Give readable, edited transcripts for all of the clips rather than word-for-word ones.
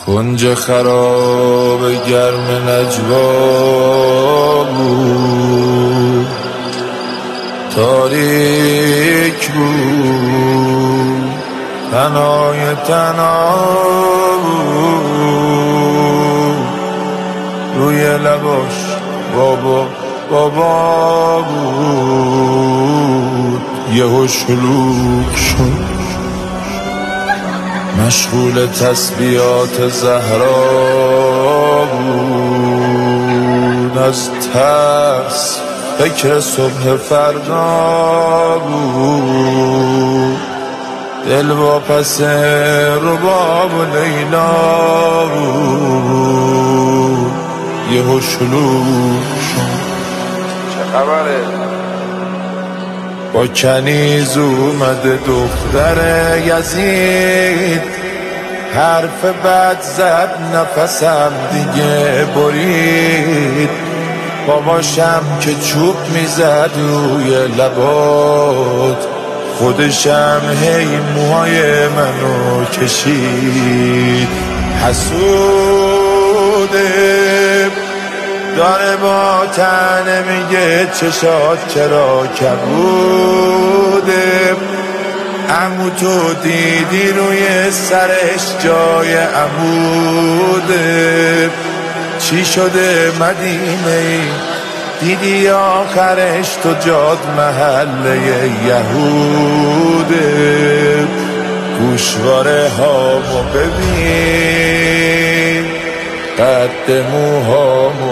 کنج خراب گرم نجوا بود، تاریک بود، تنهای تنها بود، روی لباش بابا بود. یهو شلوغ شد، مشغول تسبیحات زهرا بود، از ترس فکر صبح فردا بود، دل با پس رباب و لیلا بود. یهو شلوغ شد، چه خبره؟ با کنیز اومده دختر یزید، حرف بد زد نفسم دیگه برید، باباشم که چوب میزد روی لبات، خودشم هی موهای منو کشید. حسوده داره با تنه میگه چشات چرا کبوده، عمو تو دیدی روی سرش جای عموده، چی شده مدینه ای دیدی آخرش تو جاد محله یهوده، گوشواره هامو ببین، قد موهامو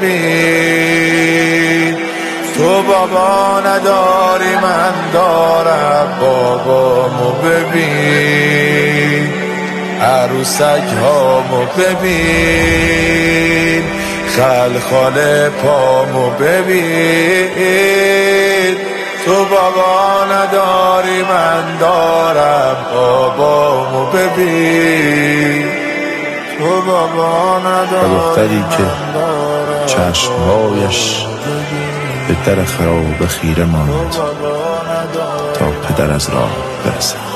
ببین، تو بابا نداری من دارم بابامو ببین، عروسک هامو ببین، خلخال پامو ببین، تو بابا نداری من دارم بابامو ببین، تو بابا نداری. و دختری که چشمهایش به در خراب خیره ماند تا پدر از راه برسد.